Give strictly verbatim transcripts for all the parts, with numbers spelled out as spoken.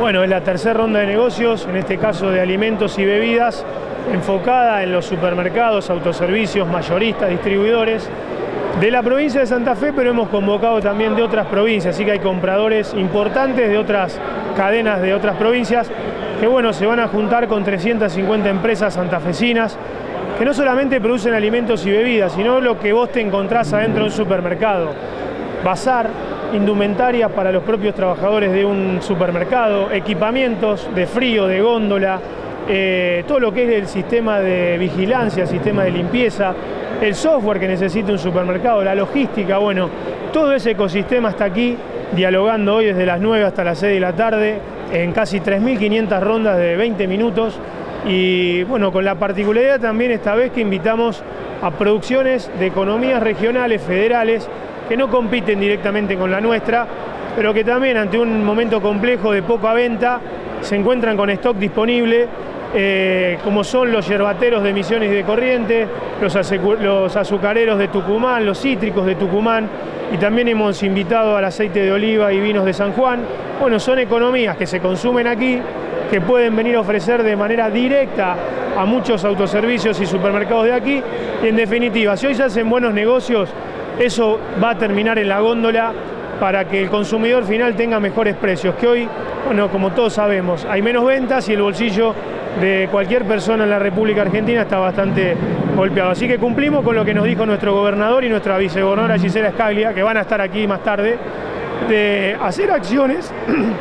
Bueno, es la tercera ronda de negocios, en este caso de alimentos y bebidas, enfocada en los supermercados, autoservicios, mayoristas, distribuidores de la provincia de Santa Fe, pero hemos convocado también de otras provincias, así que hay compradores importantes de otras cadenas de otras provincias que, bueno, se van a juntar con trescientas cincuenta empresas santafesinas que no solamente producen alimentos y bebidas, sino lo que vos te encontrás adentro de un supermercado. Bazar, indumentaria para los propios trabajadores de un supermercado, equipamientos de frío, de góndola, eh, todo lo que es el sistema de vigilancia, el sistema de limpieza, el software que necesita un supermercado, la logística, bueno, todo ese ecosistema está aquí, dialogando hoy desde las nueve hasta las seis de la tarde, en casi tres mil quinientas rondas de veinte minutos, y bueno, con la particularidad también esta vez que invitamos a producciones de economías regionales, federales, que no compiten directamente con la nuestra, pero que también ante un momento complejo de poca venta se encuentran con stock disponible, eh, como son los yerbateros de Misiones y de Corrientes, los, los azucareros de Tucumán, los cítricos de Tucumán, y también hemos invitado al aceite de oliva y vinos de San Juan. Bueno, son economías que se consumen aquí, que pueden venir a ofrecer de manera directa a muchos autoservicios y supermercados de aquí, y en definitiva, si hoy se hacen buenos negocios, eso va a terminar en la góndola para que el consumidor final tenga mejores precios, que hoy, bueno, como todos sabemos, hay menos ventas y el bolsillo de cualquier persona en la República Argentina está bastante golpeado. Así que cumplimos con lo que nos dijo nuestro gobernador y nuestra vicegobernadora Gisela Scaglia, que van a estar aquí más tarde, de hacer acciones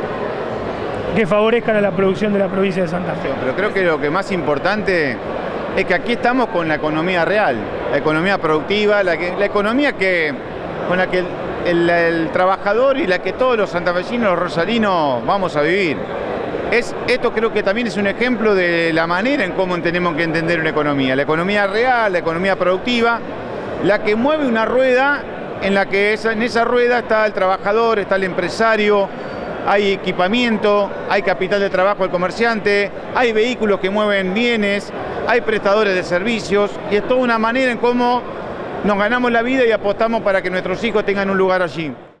que favorezcan a la producción de la provincia de Santa Fe. Pero creo que lo que más importante es que aquí estamos con la economía real, la economía productiva, la, que, la economía que, con la que el, el, el trabajador y la que todos los santafesinos, los rosarinos vamos a vivir. Es, esto creo que también es un ejemplo de la manera en cómo tenemos que entender una economía. La economía real, la economía productiva, la que mueve una rueda en la que esa, en esa rueda está el trabajador, está el empresario, hay equipamiento, hay capital de trabajo del comerciante, hay vehículos que mueven bienes, hay prestadores de servicios, y es toda una manera en cómo nos ganamos la vida y apostamos para que nuestros hijos tengan un lugar allí.